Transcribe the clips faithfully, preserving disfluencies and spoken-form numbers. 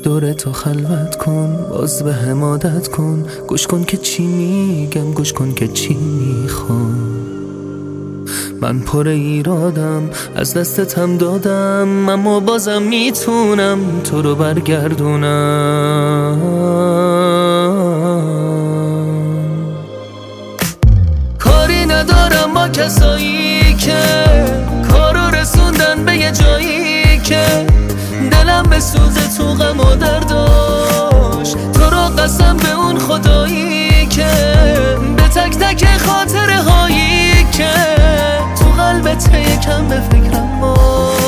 دور تو خلوت کن، باز به هم عادت کن، گوش کن که چی میگم، گوش کن که چی میخوام. من پر ایرادم، از دستتم دادم، اما بازم میتونم تو رو برگردونم. کاری ندارم با کسایی که کارو رسوندن به یه جایی که دلم به سوزه تو غم و درداش. تو رو قسم به اون خدایی که به تک تک خاطره هایی که تو قلبت یکم به فکرم باش.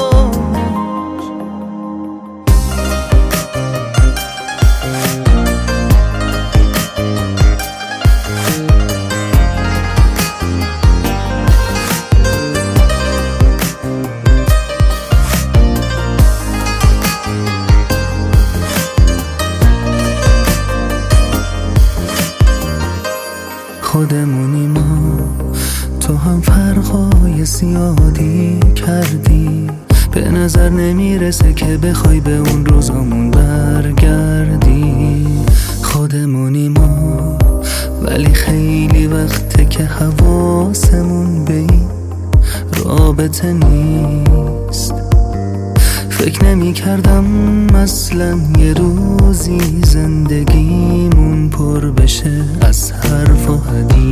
خودمونی ما، تو هم فرقای زیادی کردی، به نظر نمیرسه که بخوای به اون روزامون برگردی. خودمونی ما، ولی خیلی وقته که حواسمون به این رابطه نیست. فکر نمی کردم اصلا یه روزی زندگیمون پر بشه از حرف و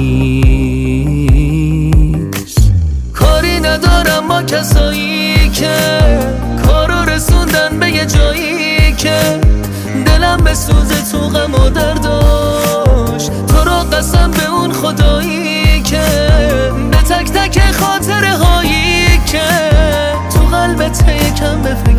حدیث. کاری ندارم با کسایی که کارو رسوندن به یه جایی که دلم به سوزه تو غم و درداش. تو رو قسم به اون خدایی که به تک تک خاطره هایی که تو قلبت یکم به فکر